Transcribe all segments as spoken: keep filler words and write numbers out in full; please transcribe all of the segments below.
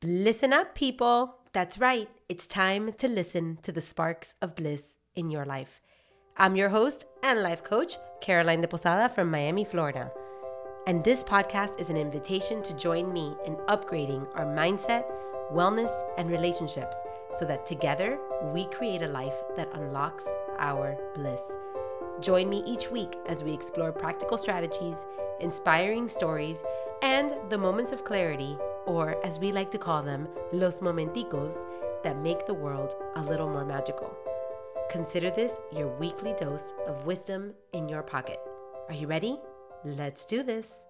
Listen up, people. That's right. It's time to listen to the sparks of bliss in your life. I'm your host and life coach, Caroline de Posada from Miami, Florida. And this podcast is an invitation to join me in upgrading our mindset, wellness, and relationships so that together we create a life that unlocks our bliss. Join me each week as we explore practical strategies, inspiring stories, and the moments of clarity, or as we like to call them, los momenticos, that make the world a little more magical. Consider this your weekly dose of wisdom in your pocket. Are you ready? Let's do this.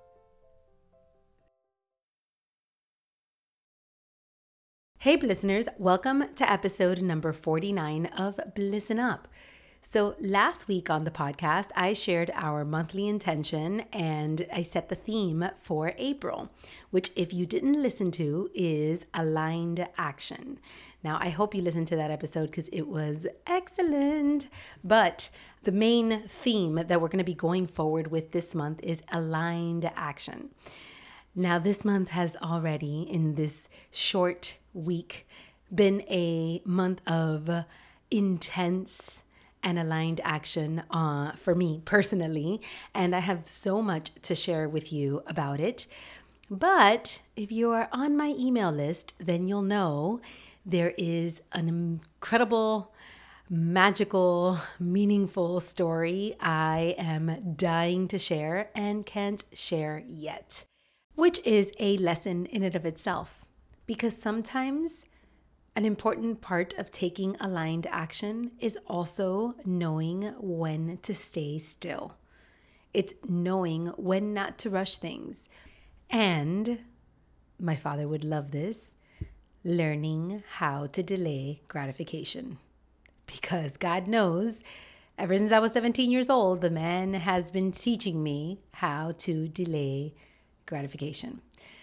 Hey, listeners, welcome to episode number forty-nine of Blissin' Up. So last week on the podcast, I shared our monthly intention and I set the theme for April, which if you didn't listen to is aligned action. Now, I hope you listened to that episode because it was excellent. But the main theme that we're going to be going forward with this month is aligned action. Now, this month has already, in this short week, been a month of intense and aligned action uh, for me personally. And I have so much to share with you about it. But if you are on my email list, then you'll know there is an incredible, magical, meaningful story I am dying to share and can't share yet, which is a lesson in and of itself. Because sometimes an important part of taking aligned action is also knowing when to stay still. It's knowing when not to rush things. And my father would love this, learning how to delay gratification. Because God knows, ever since I was seventeen years old, the man has been teaching me how to delay gratification.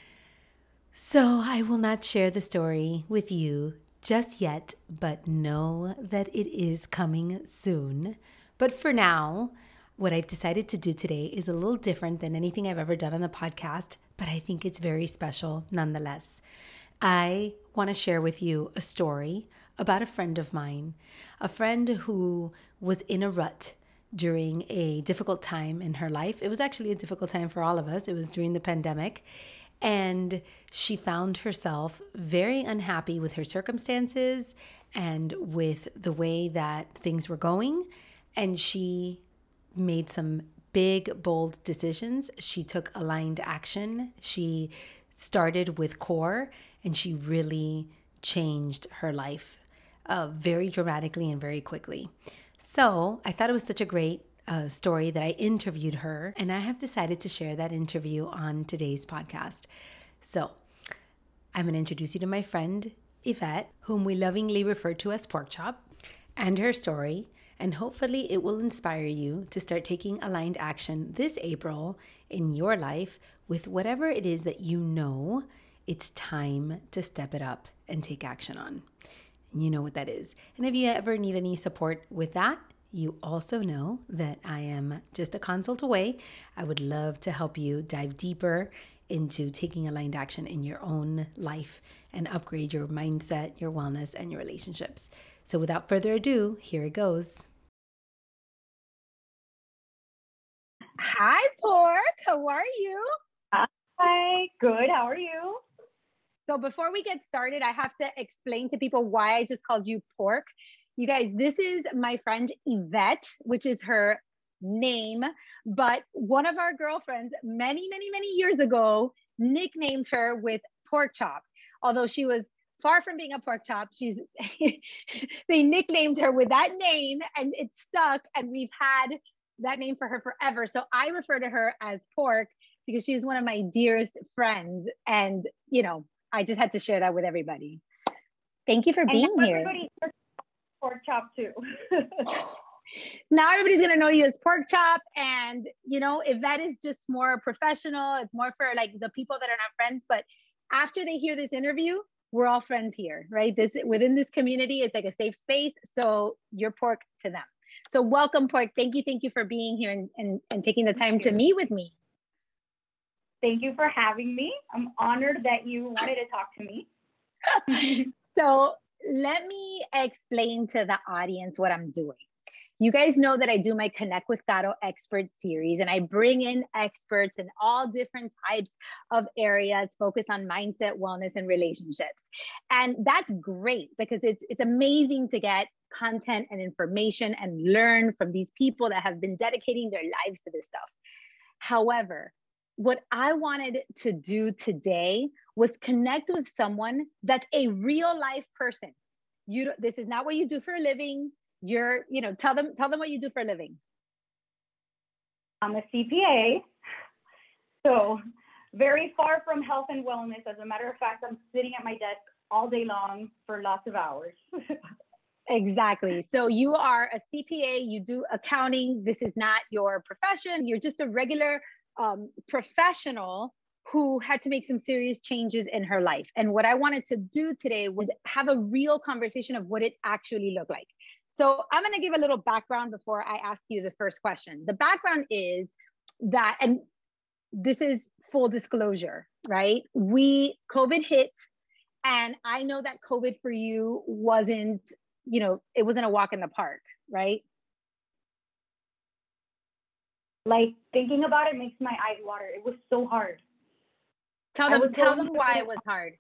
So I will not share the story with you just yet, but know that it is coming soon. But for now, what I've decided to do today is a little different than anything I've ever done on the podcast, but I think it's very special nonetheless. I want to share with you a story about a friend of mine, a friend who was in a rut during a difficult time in her life. It was actually a difficult time for all of us. It was during the pandemic. And she found herself very unhappy with her circumstances and with the way that things were going. And she made some big, bold decisions. She took aligned action. She started with CORE and she really changed her life uh, very dramatically and very quickly. So I thought it was such a great uh, story that I interviewed her, and I have decided to share that interview on today's podcast. So I'm going to introduce you to my friend, Yvette, whom we lovingly refer to as Pork Chop, and her story, and hopefully it will inspire you to start taking aligned action this April in your life with whatever it is that you know it's time to step it up and take action on. And you know what that is. And if you ever need any support with that, you also know that I am just a consult away. I would love to help you dive deeper into taking aligned action in your own life and upgrade your mindset, your wellness, and your relationships. So without further ado, here it goes. Hi, Pork. How are you? Hi, good. How are you? So before we get started, I have to explain to people why I just called you Pork. You guys, this is my friend Yvette, which is her name, but one of our girlfriends many, many, many years ago nicknamed her with Pork Chop. Although she was far from being a pork chop, she's they nicknamed her with that name and it stuck, and we've had that name for her forever. So I refer to her as Pork because she's one of my dearest friends, and you know, I just had to share that with everybody. Thank you for being here. Everybody Pork Chop too. Now everybody's gonna know you as Pork Chop, and you know, Yvette is just more professional. It's more for like the people that are not friends. But after they hear this interview, we're all friends here, right? This within this community, it's like a safe space. So you're Pork to them. So welcome, Pork. Thank you, thank you for being here and and, and taking the time to meet with me. Thank you for having me. I'm honored that you wanted to talk to me. So let me explain to the audience what I'm doing. You guys know that I do my Connect with Caro expert series, and I bring in experts in all different types of areas focused on mindset, wellness, and relationships. And that's great because it's it's amazing to get content and information and learn from these people that have been dedicating their lives to this stuff. However, what I wanted to do today was connect with someone that's a real life person. You, this is not what you do for a living. You're, you know, tell them, tell them what you do for a living. I'm a C P A, so very far from health and wellness. As a matter of fact, I'm sitting at my desk all day long for lots of hours. Exactly. So you are a C P A, you do accounting. This is not your profession. You're just a regular um, professional who had to make some serious changes in her life. And what I wanted to do today was have a real conversation of what it actually looked like. So I'm going to give a little background before I ask you the first question. The background is that, and this is full disclosure, right? We, COVID hit, and I know that COVID for you wasn't, you know, it wasn't a walk in the park, right? Like thinking about it makes my eyes water. It was so hard. Tell them, tell them why it was hard.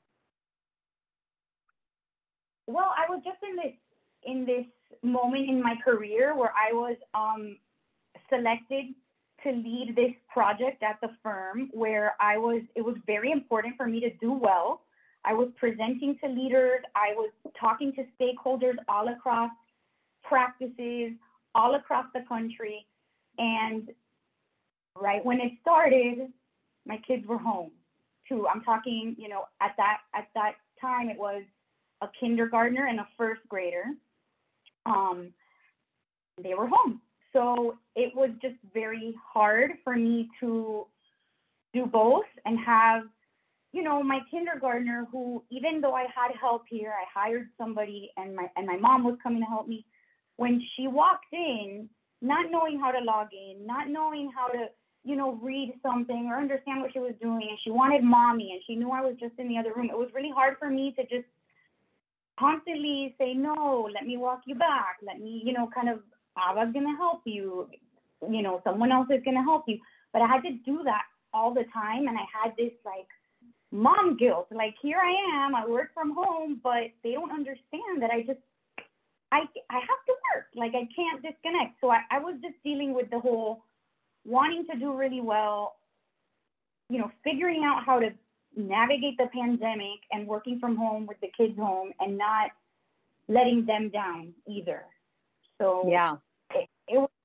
Well, I was just in this, in this moment in my career where I was um, selected to lead this project at the firm where I was, it was very important for me to do well. I was presenting to leaders. I was talking to stakeholders all across practices, all across the country. And right when it started, my kids were home too. I'm talking, you know, at that, at that time, it was a kindergartner and a first grader. Um, they were home. So it was just very hard for me to do both and have, you know, my kindergartner who, even though I had help here, I hired somebody and my, and my mom was coming to help me. When she walked in, not knowing how to log in, not knowing how to, you know, read something or understand what she was doing, and she wanted mommy and she knew I was just in the other room, it was really hard for me to just constantly say, no, let me walk you back. Let me, you know, kind of, Abba's going to help you. You know, someone else is going to help you. But I had to do that all the time. And I had this like mom guilt. Like, here I am, I work from home, but they don't understand that I just, I, I have to work. Like, I can't disconnect. So I, I was just dealing with the whole wanting to do really well, you know, figuring out how to navigate the pandemic and working from home with the kids home and not letting them down either. So yeah, it, it was.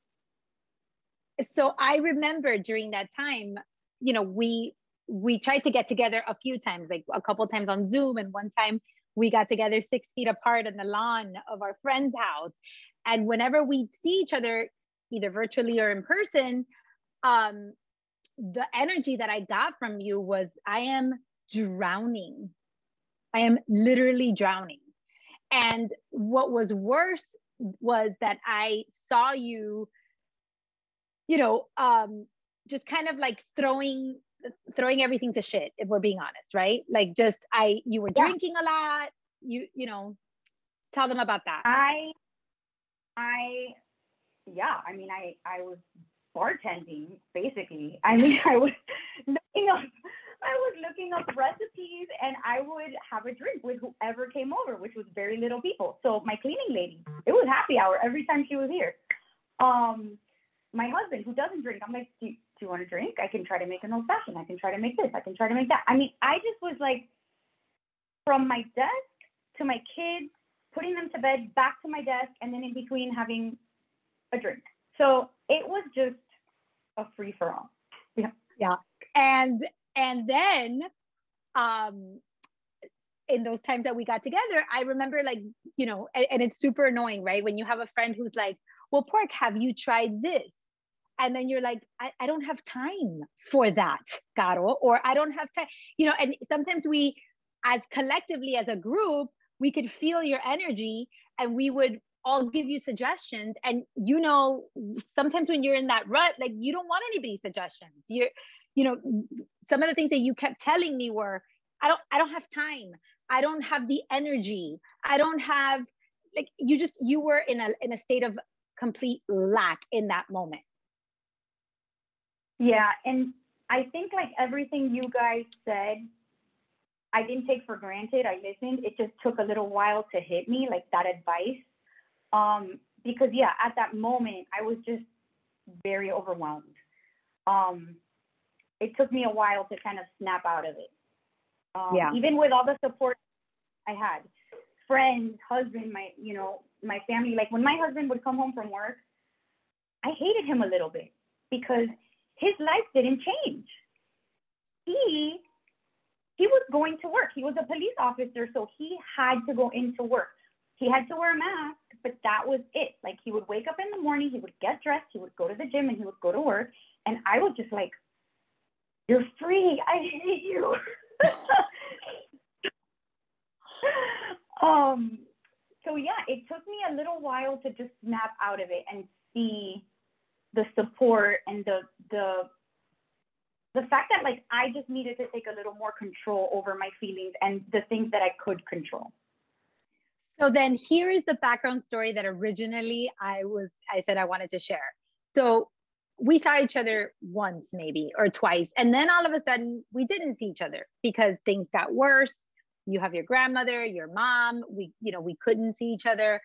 So I remember during that time, you know, we we tried to get together a few times, like a couple times on Zoom, and one time we got together six feet apart on the lawn of our friend's house. And whenever we'd see each other, either virtually or in person, um, the energy that I got from you was, I am drowning. I am literally drowning. And what was worse was that I saw you, you know, um, just kind of like throwing, throwing everything to shit, if we're being honest, right? Like just, I, you were Yeah. drinking a lot, you, you know, tell them about that. I, I, yeah, I mean, I, I was bartending, basically. I mean, I was looking up, I was looking up recipes, and I would have a drink with whoever came over, which was very little people. So my cleaning lady, it was happy hour every time she was here. Um, my husband, who doesn't drink, I'm like, do, do you want a drink? I can try to make an old fashioned. I can try to make this. I can try to make that. I mean, I just was like, from my desk to my kids, putting them to bed, back to my desk, and then in between having a drink. So it was just a free for all. Yeah. Yeah. And, and then, um, in those times that we got together, I remember like, you know, and, and it's super annoying, right? When you have a friend who's like, well, Pork, have you tried this? And then you're like, I, I don't have time for that, Caro, or I don't have time, you know, and sometimes we, as collectively as a group, we could feel your energy and we would all give you suggestions. And, you know, sometimes when you're in that rut, like you don't want anybody's suggestions. You're, you know, some of the things that you kept telling me were, I don't, I don't have time. I don't have the energy. I don't have, like, you just, you were in a, in a state of complete lack in that moment. Yeah. And I think like everything you guys said, I didn't take for granted. I listened. It just took a little while to hit me, like that advice. Um, because yeah, at that moment, I was just very overwhelmed. Um, it took me a while to kind of snap out of it. Um, Yeah. Even with all the support I had, friends, husband, my, you know, my family, like when my husband would come home from work, I hated him a little bit because his life didn't change. He, he was going to work. He was a police officer, so he had to go into work. He had to wear a mask, but that was it. Like he would wake up in the morning, he would get dressed, he would go to the gym, and he would go to work. And I was just like, you're free. I hate you. um, so yeah, it took me a little while to just snap out of it and see the support and the the the fact that like I just needed to take a little more control over my feelings and the things that I could control. So then here is the background story that originally I was, I said I wanted to share. So we saw each other once maybe or twice. And then all of a sudden we didn't see each other because things got worse. You have your grandmother, your mom, we, you know, we couldn't see each other.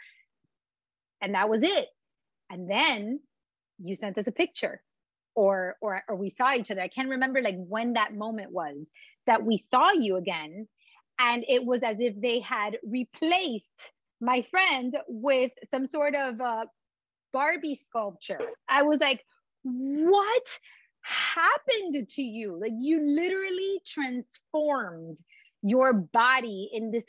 And that was it. And then you sent us a picture or, or, or we saw each other. I can't remember like when that moment was that we saw you again. And it was as if they had replaced my friend with some sort of uh, Barbie sculpture. I was like, what happened to you? Like you literally transformed your body in this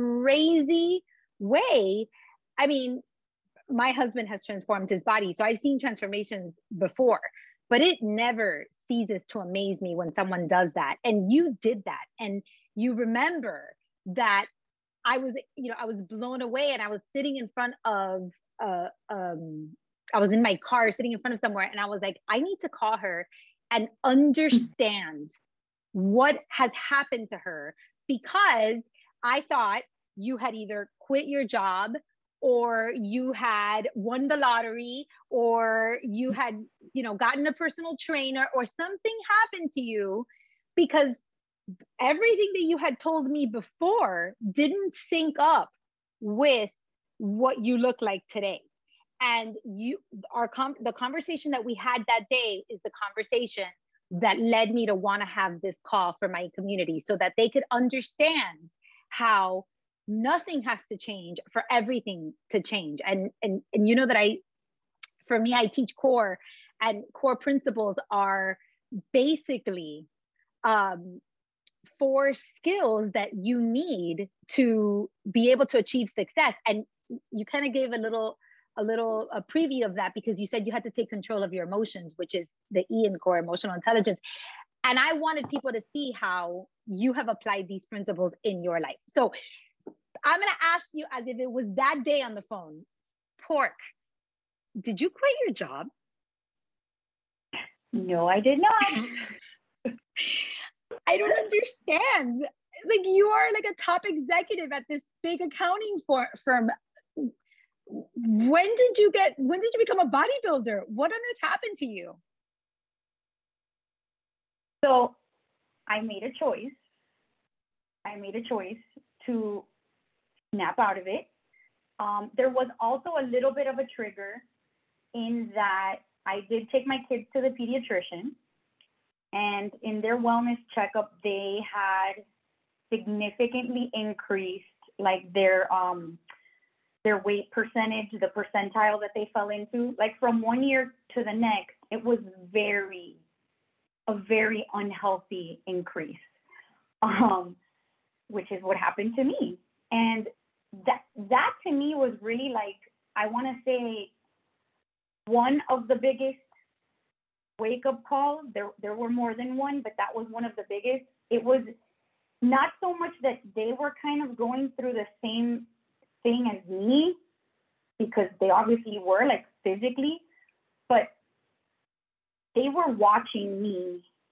crazy way. I mean, my husband has transformed his body. So I've seen transformations before, but it never ceases to amaze me when someone does that. And you did that. And you remember that I was, you know, I was blown away and I was sitting in front of, uh, um, I was in my car sitting in front of somewhere and I was like, I need to call her and understand what has happened to her, because I thought you had either quit your job or you had won the lottery or you had, you know, gotten a personal trainer or something happened to you, because everything that you had told me before didn't sync up with what you look like today. And you, our com- the conversation that we had that day is the conversation that led me to want to have this call for my community so that they could understand how nothing has to change for everything to change. And, and, and you know that I, for me, I teach core, and core principles are basically um, four skills that you need to be able to achieve success. And you kind of gave a little, a little a preview of that because you said you had to take control of your emotions, which is the E in core, emotional intelligence. And I wanted people to see how you have applied these principles in your life. So I'm going to ask you as if it was that day on the phone, Pork, did you quit your job? No, I did not. I don't understand. Like you are like a top executive at this big accounting for, firm. When did you get, when did you become a bodybuilder? What on earth happened to you? So I made a choice. I made a choice to snap out of it. Um, there was also a little bit of a trigger in that I did take my kids to the pediatrician, and in their wellness checkup, they had significantly increased like their um, their weight percentage, the percentile that they fell into. Like from one year to the next, it was very, a very unhealthy increase, um, which is what happened to me. And that that to me was really like, I want to say, one of the biggest wake-up calls. There, there were more than one, but that was one of the biggest. It was not so much that they were kind of going through the same thing as me, because they obviously were, like physically, but they were watching me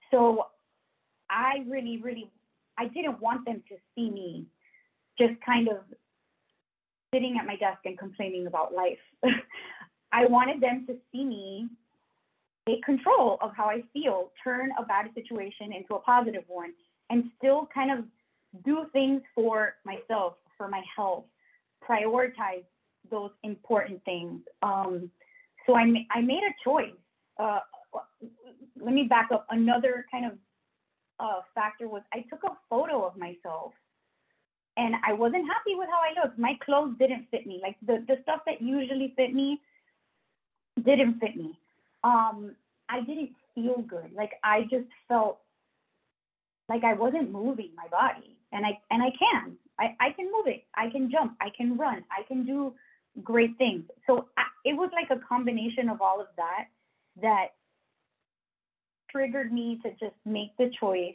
So I really, really, I didn't want them to see me just kind of sitting at my desk and complaining about life. I wanted them to see me take control of how I feel, turn a bad situation into a positive one, and still kind of do things for myself, for my health, prioritize those important things. Um, so I, ma- I made a choice. Uh, let me back up. Another kind of uh, factor was I took a photo of myself and I wasn't happy with how I looked. My clothes didn't fit me. Like the, the stuff that usually fit me didn't fit me. Um, I didn't feel good. Like I just felt like I wasn't moving my body. And I and I can. I, I can move it. I can jump. I can run. I can do great things. So I, it was like a combination of all of that that triggered me to just make the choice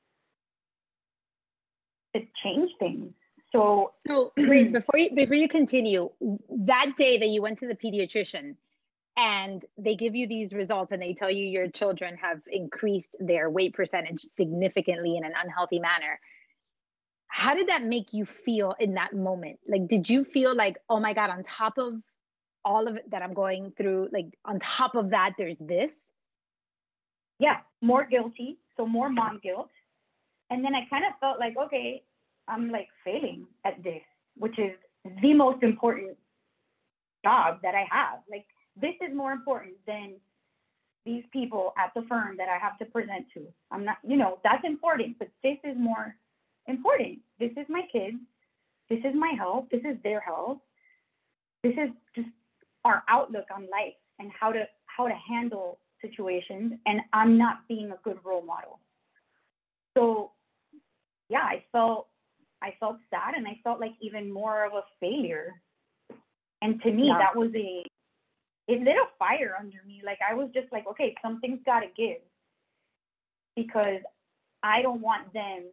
to change things. So, So wait, before you before you continue, that day that you went to the pediatrician and they give you these results and they tell you your children have increased their weight percentage significantly in an unhealthy manner, how did that make you feel in that moment? Like, did you feel like, oh my God, on top of all of it that I'm going through, like on top of that, there's this? Yeah, more guilty. So more mom guilt. And then I kind of felt like, okay, I'm like failing at this, which is the most important job that I have. Like, this is more important than these people at the firm that I have to present to. I'm not, you know, that's important, but this is more important. This is my kids. This is my health. This is their health. This is just our outlook on life and how to how to handle situations. And I'm not being a good role model. So yeah, I felt I felt sad and I felt like even more of a failure. And to me, Yeah. that was a it lit a fire under me. Like I was just like, okay, something's got to give because I don't want them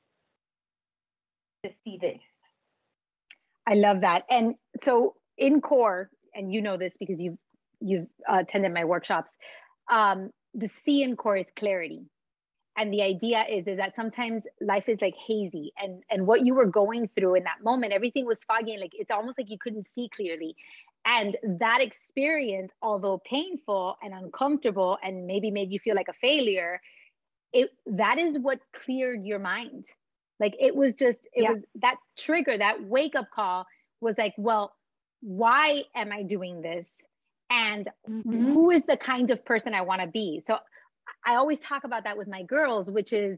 to see this. I love that. And so in core, and you know this because you've you've uh, attended my workshops, um, the C in core is clarity. And the idea is, is that sometimes life is like hazy and, and what you were going through in that moment, everything was foggy and like, it's almost like you couldn't see clearly. And that experience, although painful and uncomfortable and maybe made you feel like a failure, it that is what cleared your mind. Like it was just, it Yeah. was that trigger, that wake up call was like, well, why am I doing this? And Mm-hmm. who is the kind of person I want to be? So I always talk about that with my girls, which is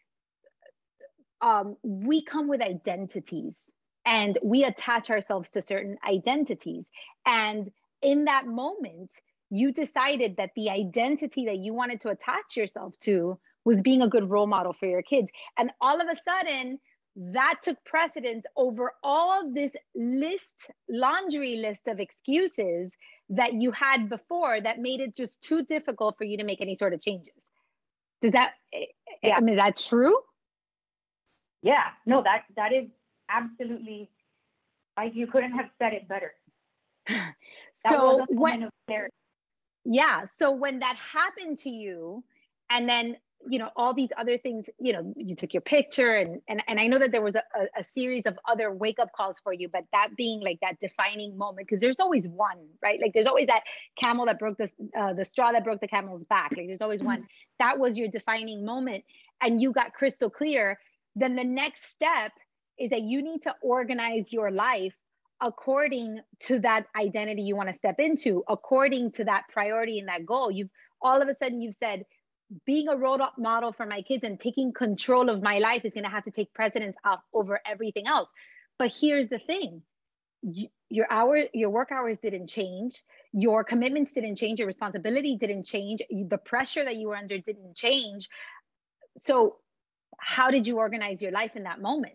um, we come with identities and we attach ourselves to certain identities. And in that moment, you decided that the identity that you wanted to attach yourself to was being a good role model for your kids. And all of a sudden, that took precedence over all this list, laundry list of excuses that you had before that made it just too difficult for you to make any sort of changes. Does that, Yeah. I mean, is that true? Yeah, no, that that is absolutely, like you couldn't have said it better. That so was a moment when, of clarity. yeah, so when that happened to you, and then, you know, all these other things, you know, you took your picture and and, and I know that there was a, a, a series of other wake up calls for you, but that being like that defining moment, because there's always one, right? Like there's always that camel that broke the, uh, the straw that broke the camel's back. Like there's always one. That was your defining moment and you got crystal clear. Then the next step is that you need to organize your life according to that identity you want to step into, according to that priority and that goal. You've all of a sudden you've said, being a role model for my kids and taking control of my life is going to have to take precedence off over everything else. But here's the thing. You, your hour, your work hours didn't change. Your commitments didn't change. Your responsibility didn't change. The pressure that you were under didn't change. So how did you organize your life in that moment?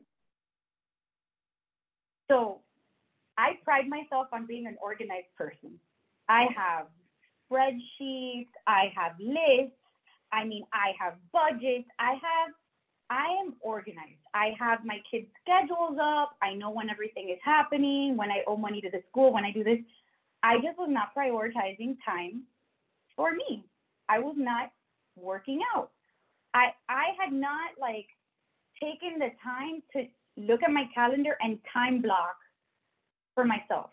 So I pride myself on being an organized person. I have spreadsheets, I have lists, I mean, I have budgets, I have, I am organized. I have my kids' schedules up. I know when everything is happening, when I owe money to the school, when I do this. I just was not prioritizing time for me. I was not working out. I I had not like taken the time to look at my calendar and time block for myself.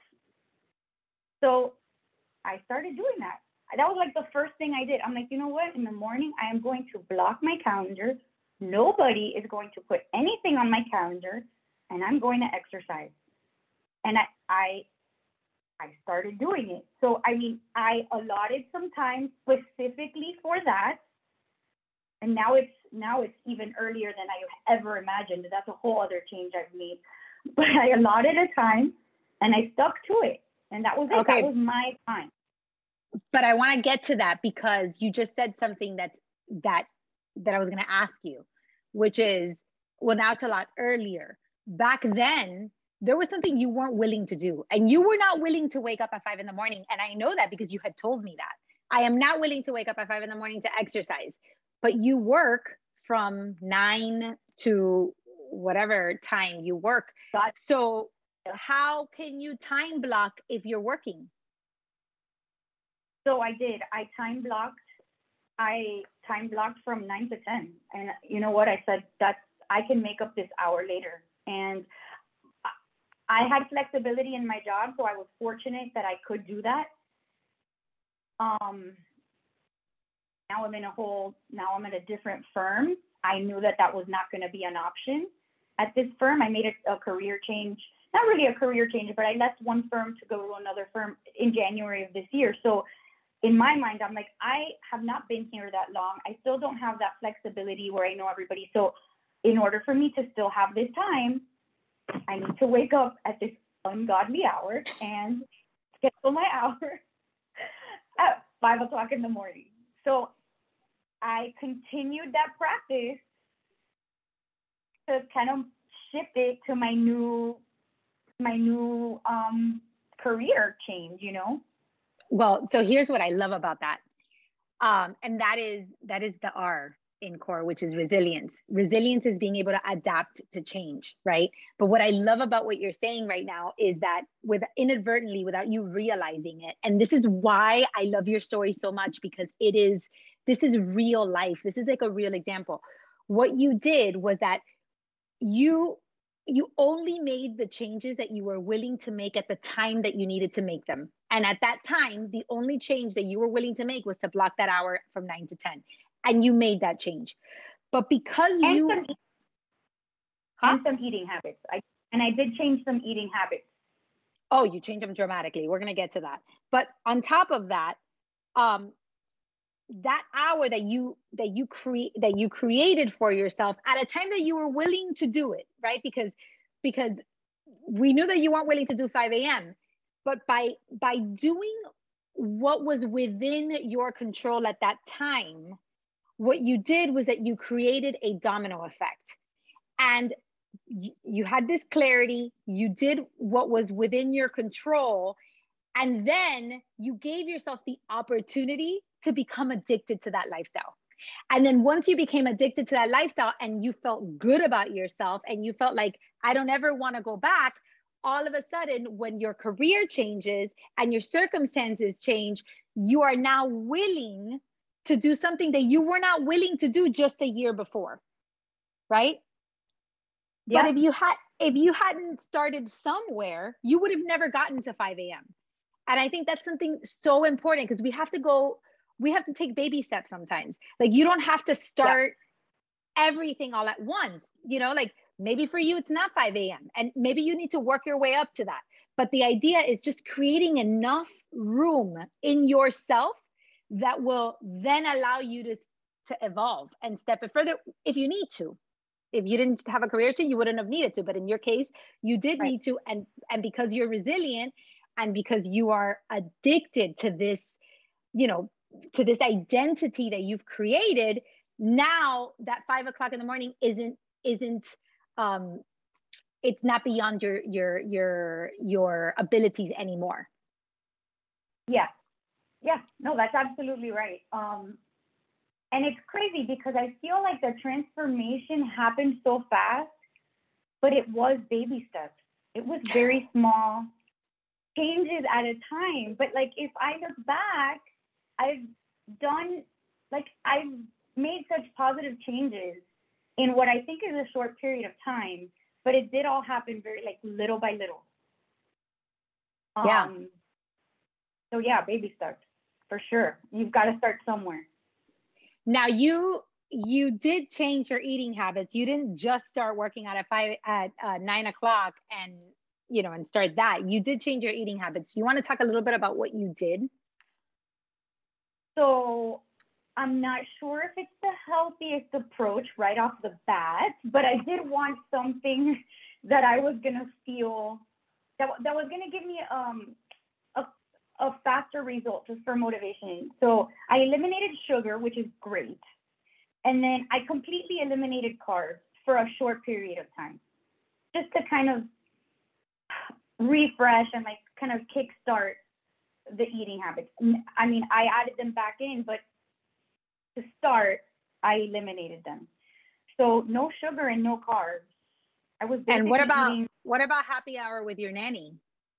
So I started doing that. That was like the first thing I did. I'm like, you know what? In the morning, I am going to block my calendar. Nobody is going to put anything on my calendar, and I'm going to exercise. And I, I, I started doing it. So, I mean, I allotted some time specifically for that. And now it's now it's even earlier than I ever imagined. That's a whole other change I've made. But I allotted a time, and I stuck to it. And that was it. Okay. That was my time. But I want to get to that because you just said something that's that that I was going to ask you, which is, well, now it's a lot earlier. Back then, there was something you weren't willing to do, and you were not willing to wake up at five in the morning. And I know that because you had told me that. I am not willing to wake up at five in the morning to exercise, but you work from nine to whatever time you work. Got- So how can you time block if you're working? So I did. I time blocked. I time blocked from nine to ten. And you know what? I said that I can make up this hour later. And I had flexibility in my job, so I was fortunate that I could do that. Um, now I'm in a whole, now I'm at a different firm. I knew that that was not going to be an option at this firm. I made a, a career change, not really a career change, but I left one firm to go to another firm in January of this year. So in my mind, I'm like, I have not been here that long. I still don't have that flexibility where I know everybody. So in order for me to still have this time, I need to wake up at this ungodly hour and schedule my hour at five o'clock in the morning. So I continued that practice to kind of shift it to my new, my new um, career change, you know? Well, so here's what I love about that. Um, and that is, that is the R in CORE, which is resilience. Resilience is being able to adapt to change, right? But what I love about what you're saying right now is that with inadvertently, without you realizing it, and this is why I love your story so much, because it is, this is real life. This is like a real example. What you did was that you you only made the changes that you were willing to make at the time that you needed to make them. And at that time, the only change that you were willing to make was to block that hour from nine to ten. And you made that change. But because and you... Some, huh? And some eating habits. I, and I did change some eating habits. Oh, you changed them dramatically. We're going to get to that. But on top of that, um, that hour that you that you create that you created for yourself at a time that you were willing to do it, right? Because because we knew that you weren't willing to do five a.m. But by by doing what was within your control at that time, what you did was that you created a domino effect. And you, you had this clarity, you did what was within your control, and then you gave yourself the opportunity to become addicted to that lifestyle. And then once you became addicted to that lifestyle and you felt good about yourself and you felt like, I don't ever want to go back, all of a sudden, when your career changes and your circumstances change, you are now willing to do something that you were not willing to do just a year before, right? Yeah. But if you had, if you hadn't started somewhere, you would have never gotten to five a.m. And I think that's something so important because we have to go, we have to take baby steps sometimes. Like you don't have to start yeah. everything all at once, you know, like maybe for you, it's not five a.m. and maybe you need to work your way up to that. But the idea is just creating enough room in yourself that will then allow you to, to evolve and step it further if you need to. If you didn't have a career change, you wouldn't have needed to. But in your case, you did right. need to. And, and because you're resilient and because you are addicted to this, you know, to this identity that you've created, now that five o'clock in the morning isn't, isn't, um, it's not beyond your, your, your, your abilities anymore. Yeah. Yeah, no, that's absolutely right. Um, and it's crazy because I feel like the transformation happened so fast, but it was baby steps. It was very small changes at a time. But like, if I look back, I've done, like, I've made such positive changes in what I think is a short period of time, but it did all happen very like little by little. Yeah. Um, so yeah, baby steps for sure. You've got to start somewhere. Now you you did change your eating habits. You didn't just start working out at five at uh, nine o'clock and you know and start that. You did change your eating habits. You want to talk a little bit about what you did? So I'm not sure if it's the healthiest approach right off the bat, but I did want something that I was gonna feel that that was gonna give me um a a faster result just for motivation. So I eliminated sugar, which is great. And then I completely eliminated carbs for a short period of time, just to kind of refresh and like kind of kickstart the eating habits. I mean, I added them back in, but to start, I eliminated them. So no sugar and no carbs. I was basically And what about eating what about happy hour with your nanny?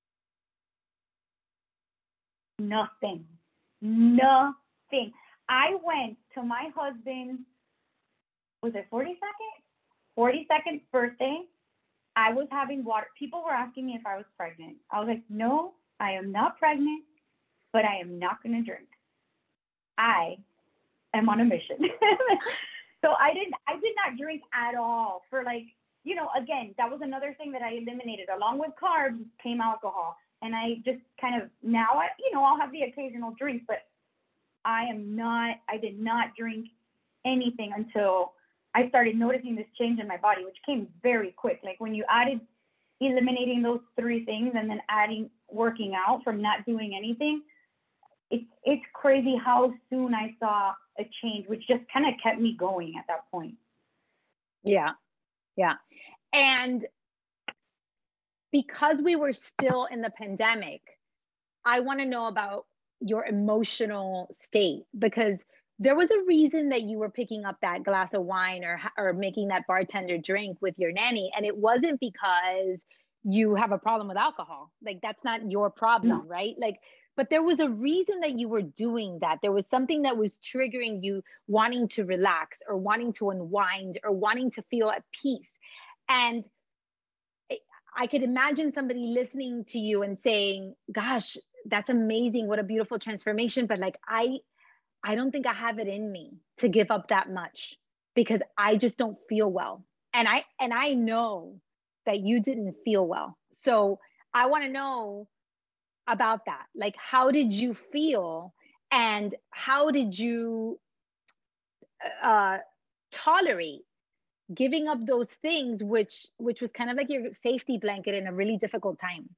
nothing, nothing. I went to my husband's, was it forty-second? forty-second birthday. I was having water. People were asking me if I was pregnant. I was like, no, I am not pregnant, but I am not going to drink. I am on a mission. So I didn't, I did not drink at all for like, you know, again, that was another thing that I eliminated. Along with carbs came alcohol. And I just kind of, now I, you know, I'll have the occasional drink, but I am not, I did not drink anything until I started noticing this change in my body, which came very quick. Like when you added eliminating those three things and then adding working out from not doing anything, it's it's crazy how soon I saw a change, which just kind of kept me going at that point. Yeah. Yeah. And because we were still in the pandemic, I want to know about your emotional state, because there was a reason that you were picking up that glass of wine or or making that bartender drink with your nanny. And it wasn't because you have a problem with alcohol. Like that's not your problem, No. right? Like, but there was a reason that you were doing that. There was something that was triggering you wanting to relax or wanting to unwind or wanting to feel at peace. And I could imagine somebody listening to you and saying, gosh, that's amazing. What a beautiful transformation. But like, I, I don't think I have it in me to give up that much because I just don't feel well. And I, and I know that you didn't feel well. So I want to know about that. Like, how did you feel and how did you uh, tolerate giving up those things, which, which was kind of like your safety blanket in a really difficult time?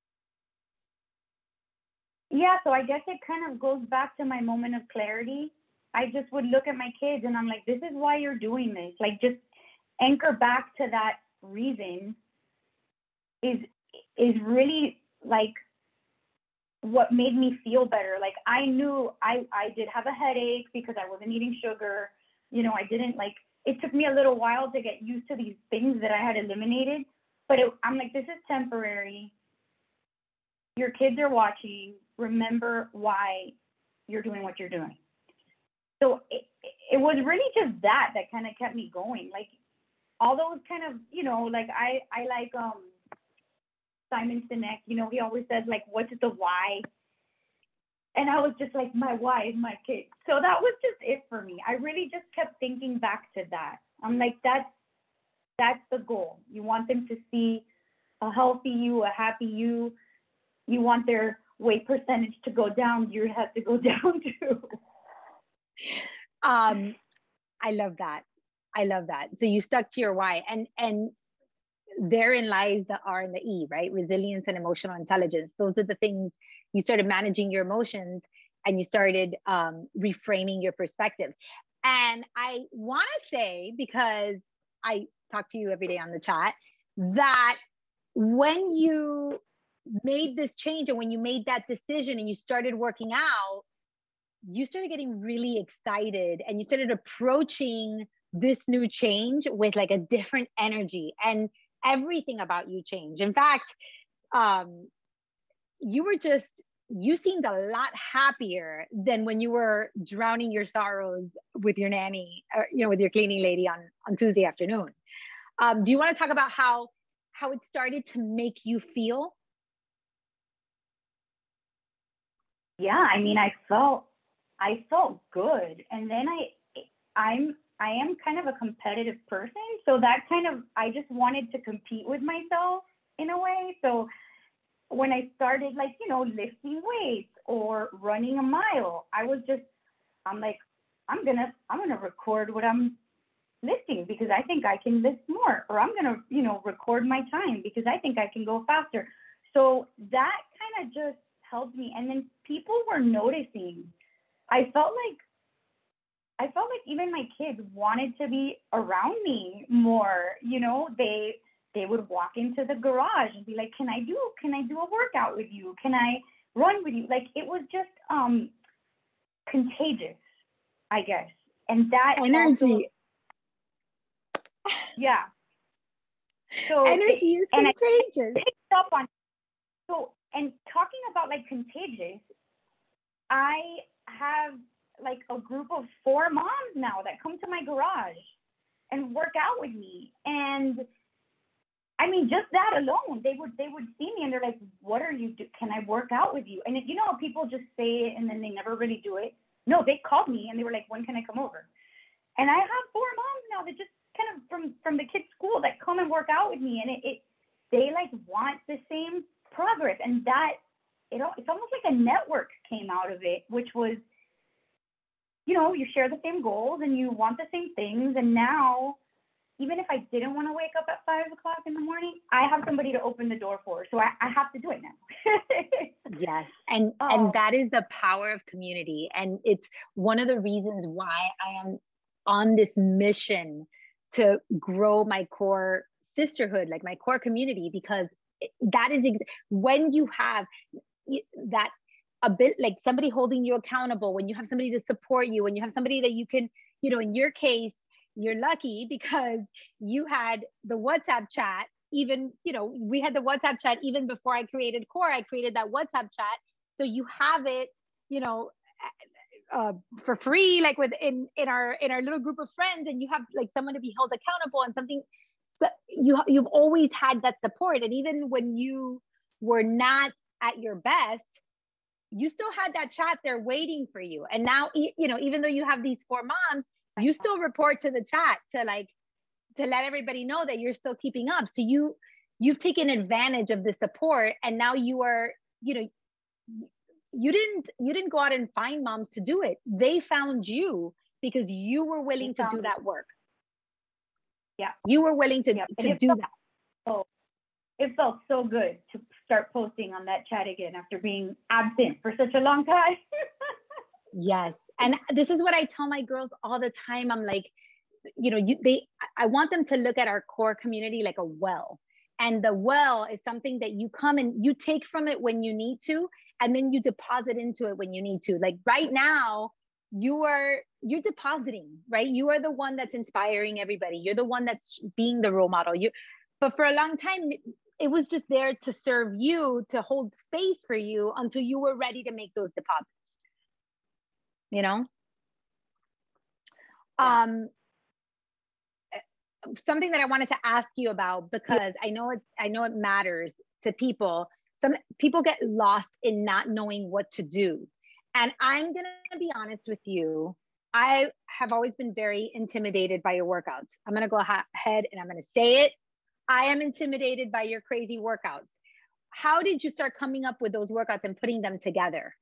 Yeah, so I guess it kind of goes back to my moment of clarity. I just would look at my kids and I'm like, this is why you're doing this. Like, just anchor back to that reason is is really like what made me feel better. Like I knew I, I did have a headache because I wasn't eating sugar. You know, I didn't like, it took me a little while to get used to these things that I had eliminated, but it, I'm like, this is temporary. Your kids are watching. Remember why you're doing what you're doing. So it, it was really just that that kind of kept me going. Like all those kind of, you know, like I, I like um Simon Sinek, you know, he always says like, what's the why? And I was just like, my why is my kids. So that was just it for me. I really just kept thinking back to that. I'm like, that's, that's the goal. You want them to see a healthy you, a happy you. You want their weight percentage to go down. You have to go down too. Um, I love that. I love that. So you stuck to your why, and and therein lies the R and the E, right? Resilience and emotional intelligence. Those are the things you started managing your emotions, and you started um, reframing your perspective. And I want to say, because I talk to you every day on the chat, that when you made this change and when you made that decision and you started working out, you started getting really excited and you started approaching this new change with like a different energy, and everything about you changed. In fact, um, you were just you seemed a lot happier than when you were drowning your sorrows with your nanny, or, you know, with your cleaning lady on, on Tuesday afternoon. Um, do you want to talk about how, how it started to make you feel? Yeah, I mean, I felt, I felt good. And then I, I'm, I am kind of a competitive person. So that kind of, I just wanted to compete with myself in a way. So when I started, like, you know, lifting weights or running a mile, I was just, I'm like, I'm gonna, I'm gonna record what I'm lifting because I think I can lift more, or I'm gonna, you know, record my time because I think I can go faster. So that kind of just helped me. And then people were noticing. I felt like, I felt like even my kids wanted to be around me more. You know, they, they would walk into the garage and be like, can I do, can I do a workout with you? Can I run with you? Like, it was just um, contagious, I guess. And that energy. Also, yeah. So energy it, is and contagious. I picked up on, so, and talking about like contagious, I have like a group of four moms now that come to my garage and work out with me. And I mean, just that alone, they would, they would see me and they're like, what are you do? Can I work out with you? And if, you know, people just say it and then they never really do it. No, they called me and they were like, when can I come over? And I have four moms now that just kind of from, from the kids' school that come and work out with me. And it, it they like want the same progress. And that, it, it's almost like a network came out of it, which was, you know, you share the same goals and you want the same things. And now, even if I didn't want to wake up at five o'clock in the morning, I have somebody to open the door for. So I, I have to do it now. Yes. And, oh. and that is the power of community. And it's one of the reasons why I am on this mission to grow my core sisterhood, like my core community, because that is ex- when you have that a bit like somebody holding you accountable, when you have somebody to support you, when you have somebody that you can, you know, in your case, you're lucky because you had the WhatsApp chat. Even, you know, we had the WhatsApp chat even before I created Core. I created that WhatsApp chat. So you have it, you know, uh, for free, like within in our in our little group of friends, and you have like someone to be held accountable and something. So you you've always had that support, and even when you were not at your best, you still had that chat there waiting for you. And now, you know, even though you have these four moms, you still report to the chat to like to let everybody know that you're still keeping up. So you you've taken advantage of the support, and now you are, you know, you didn't you didn't go out and find moms to do it. They found you because you were willing to do me. that work. Yeah, you were willing to, yeah. to do felt, that. Oh, it felt so good to start posting on that chat again after being absent for such a long time. Yes. And this is what I tell my girls all the time. I'm like, you know, you, they, I want them to look at our core community like a well. And the well is something that you come and you take from it when you need to, and then you deposit into it when you need to. Like right now, you are, you're depositing, right? You are the one that's inspiring everybody. You're the one that's being the role model. You, but for a long time, it was just there to serve you, to hold space for you until you were ready to make those deposits. You know, yeah. um, something that I wanted to ask you about, because I know it's, I know it matters to people. Some people get lost in not knowing what to do. And I'm going to be honest with you. I have always been very intimidated by your workouts. I'm going to go ahead and I'm going to say it. I am intimidated by your crazy workouts. How did you start coming up with those workouts and putting them together?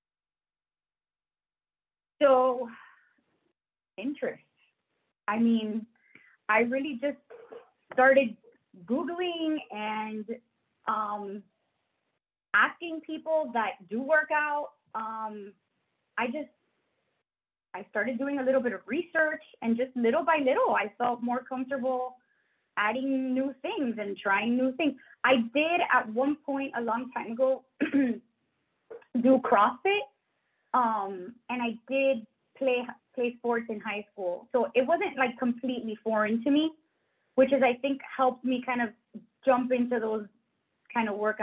So, interest. I mean, I really just started Googling and um, asking people that do work out. Um, I just, I started doing a little bit of research, and just little by little, I felt more comfortable adding new things and trying new things. I did at one point a long time ago do CrossFit. Um, and I did play play sports in high school. So it wasn't like completely foreign to me, which is, I think, helped me kind of jump into those kind of workouts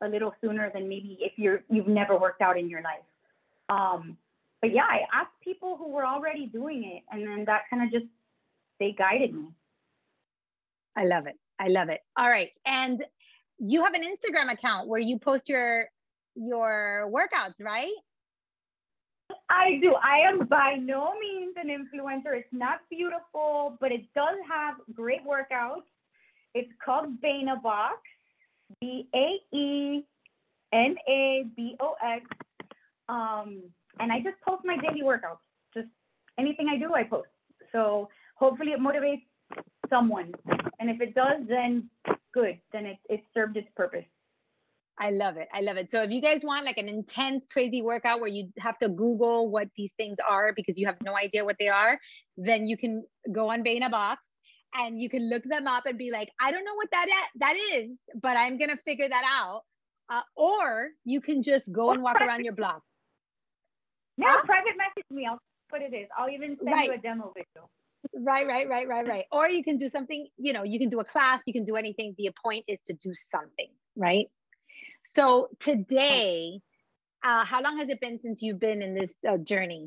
a little sooner than maybe if you're you've never worked out in your life. Um, but yeah, I asked people who were already doing it, and then that kind of just they guided me. I love it. I love it. All right, and you have an Instagram account where you post your your workouts, right? I do. I am by no means an influencer. It's not beautiful, but it does have great workouts. It's called Baenabox, B A E N A B O X. Um, and I just post my daily workouts. Just anything I do, I post. So hopefully it motivates someone. And if it does, then good. Then it, it served its purpose. I love it. I love it. So if you guys want like an intense, crazy workout where you have to Google what these things are because you have no idea what they are, then you can go on Baenabox and you can look them up and be like, I don't know what that is, that is, but I'm going to figure that out. Uh, or you can just go and walk around your block. No, huh? private message me. I'll put it is. I'll even send right. you a demo video. Right, right, right, right, right. Or you can do something, you know, you can do a class, you can do anything. The point is to do something, right? So today, uh, how long has it been since you've been in this uh, journey?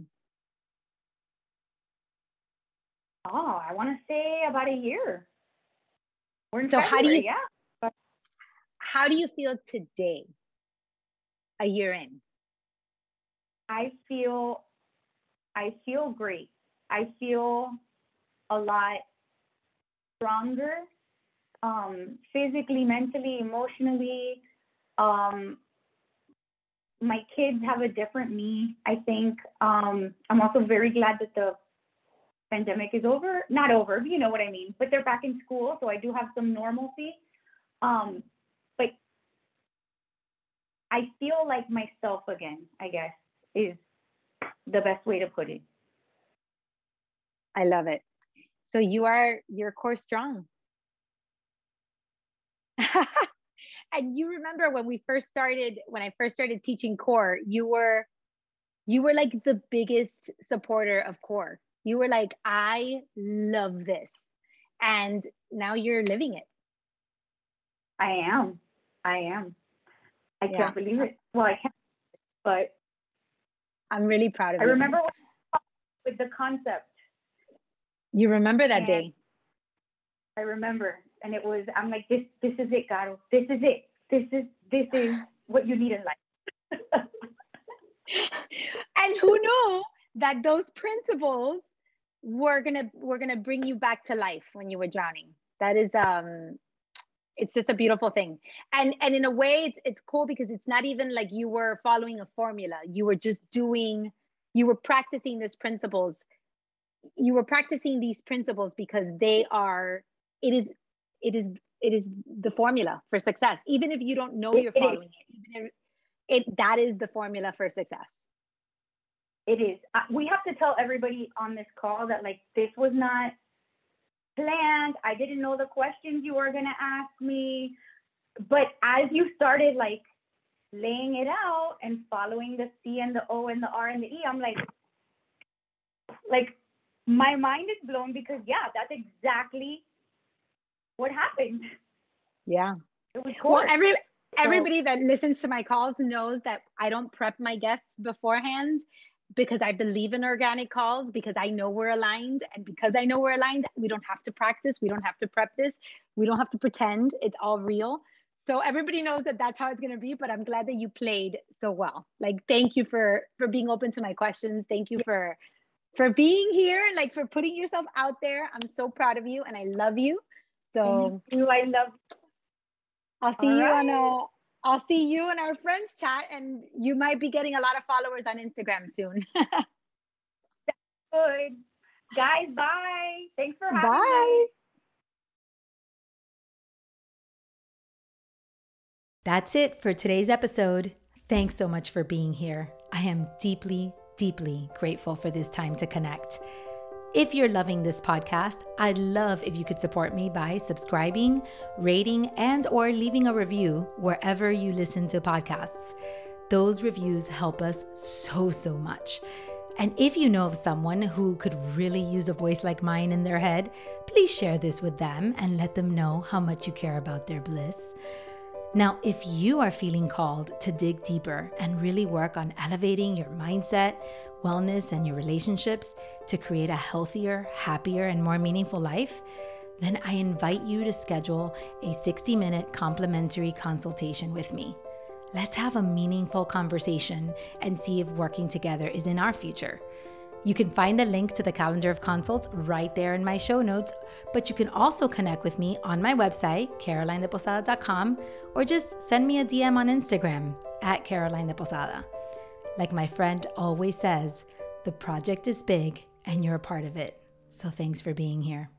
Oh, I want to say about a year. We're in so February, how do you, yeah. how do you feel today, a year in? I feel, I feel great. I feel a lot stronger, um, physically, mentally, emotionally. Um, my kids have a different me, I think. Um, I'm also very glad that the pandemic is over. Not over, you know what I mean, but they're back in school, so I do have some normalcy. Um, but I feel like myself again, I guess, is the best way to put it. I love it. So you are, you're core strong. And you remember when we first started, when I first started teaching core, you were, you were like the biggest supporter of core. You were like, I love this. And now you're living it. I am. I am. I Yeah. can't believe it. Well, I can't, but I'm really proud of I you. remember with the concept. You remember that and day? I remember. And it was, I'm like, this, this is it, Caro. This is it. This is, this is what you need in life. And who knew that those principles were gonna, were gonna bring you back to life when you were drowning? That is, um, it's just a beautiful thing. And, and in a way it's, it's cool because it's not even like you were following a formula. You were just doing, you were practicing these principles. You were practicing these principles because they are, it is, it is, it is the formula for success. Even if you don't know you're following it, even if it, that is the formula for success. It is. Uh, we have to tell everybody on this call that like, this was not planned. I didn't know the questions you were going to ask me, but as you started like laying it out and following the C and the O and the R and the E, I'm like, like my mind is blown because yeah, that's exactly what happened. Yeah. It was cool. Well, every, everybody that listens to my calls knows that I don't prep my guests beforehand because I believe in organic calls, because I know we're aligned. And because I know we're aligned, we don't have to practice. We don't have to prep this. We don't have to pretend. It's all real. So everybody knows that that's how it's going to be, but I'm glad that you played so well. Like, thank you for, for being open to my questions. Thank you for, for being here, like for putting yourself out there. I'm so proud of you and I love you. So Thank you. I love you. I'll see All you right. on a, I'll see you in our friends chat, and you might be getting a lot of followers on Instagram soon. Good. Guys, bye. Thanks for having Bye. me. That's it for today's episode. Thanks so much for being here. I am deeply, deeply grateful for this time to connect. If you're loving this podcast, I'd love if you could support me by subscribing, rating, and or leaving a review wherever you listen to podcasts. Those reviews help us so, so much. And if you know of someone who could really use a voice like mine in their head, please share this with them and let them know how much you care about their bliss. Now, if you are feeling called to dig deeper and really work on elevating your mindset, wellness, and your relationships to create a healthier, happier, and more meaningful life, then I invite you to schedule a sixty minute complimentary consultation with me. Let's have a meaningful conversation and see if working together is in our future. You can find the link to the calendar of consults right there in my show notes, but you can also connect with me on my website, caroline de posada dot com, or just send me a D M on Instagram at caroline de posada. Like my friend always says, the project is big and you're a part of it. So thanks for being here.